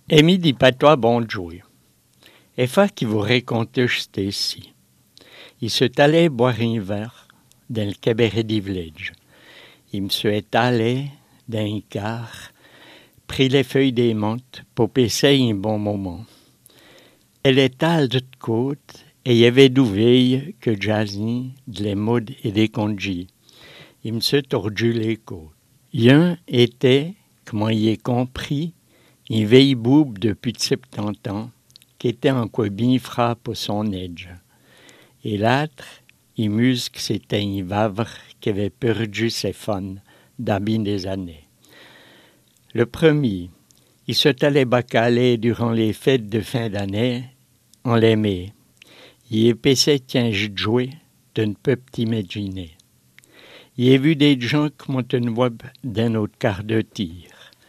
Emi dit patois bonjour. Et fa qui vous raconte c'était ici. Il se allait boire un verre dans le cabaret du village. Il me est allé dans un car, pris les feuilles des menthes pour passer un bon moment. Elle est à de côte et il y avait d'ouveilles que Jazzy, de les modes et des congis. Il me s'est tordu les côtes. Un était, comment il est compris, une vieille boube depuis 70 ans qui était en quoi bien frappe au son edge. Et l'autre, il muse que c'était un vavre qui avait perdu ses fans d'habit des années. Le premier, il se allait bacaler durant les fêtes de fin d'année, on l'aimait. Il épaissait qu'un jeu de jouet, tu ne peux t'imaginer. Il a vu des gens comme on ne voit d'un autre quart de tir.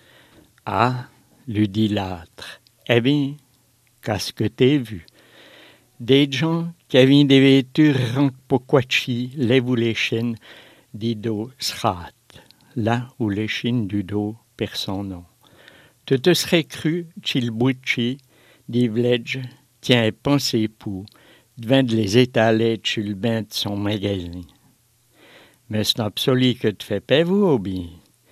Ah, lui dit l'autre, eh bien, qu'est-ce que t'as vu? Des gens qui avaient des vêtures rank pour quachi, lèvent les chaînes du dos srat, là où les chines du dos perd son nom. Tu te serais cru, qu'il bouchi, des village, tient pensé pour, devant de les étaler sur le bain de son magasin. Mais c'est absolu que tu fais pas vous, Obi.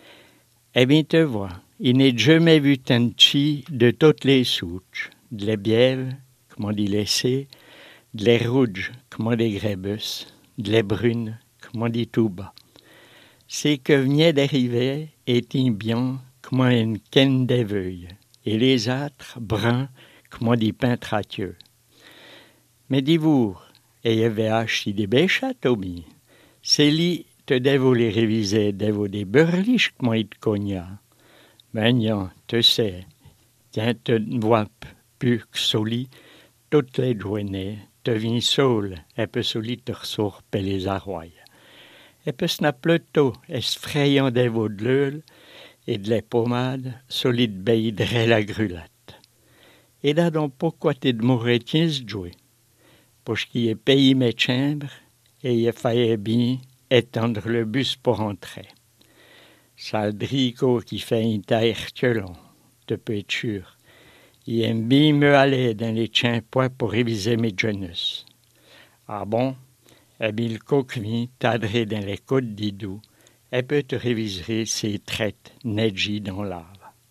Eh bien, te vois, il n'est jamais vu tant de toutes les souches, de les bièvres, comment dit laisser, de les rouges, comment des grébus, de les brunes, comment dit tout bas. C'est que venait d'arriver était bien, comment une canne d'aveuil, et les autres bruns, comment dit peintratieux. Mais dis-vous, et y avait acheté des béchats, Toby. C'est lui, te devo les réviser, devo des burliches, comment il te cogna. Ben non, tu sais, tiens, te vois plus que soli, toutes les journées, te viens seul, et peu soli te ressort per les arroyes. Et peu snap plutôt, effrayant devo de l'eul, et de la pommade, solide beidre la grulette. Et là donc pourquoi t'es de mourir 15 jours? Parce qu'il est payé mes chambres, et il fallait bien étendre le bus pour entrer. Ça le drico qui fait un taille long, te peux être sûr. Il aime bien me aller dans les champs pour réviser mes jeunesses. Ah bon? Eh bien, le coq vient t'adrer dans les côtes d'Idou et peut te réviser ses traites neigées dans l'ave.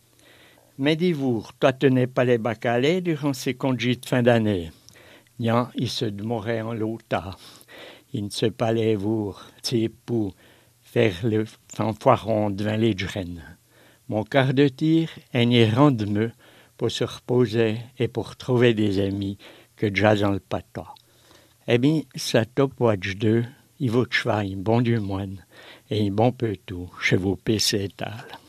Mais dis-vous, toi tu n'es pas les bacalais durant ces congés de fin d'année. Non, il se demeurait en l'auta. Il ne se palait vous, c'est pour faire le fanfaron devant les graines. Mon quart de tir est n'y rende-me pour se reposer et pour trouver des amis que jazz dans le pata. Eh bien, ça top watch 2, il vaut que je fasse un bon du moine et un bon peu tout chez vos PC étals.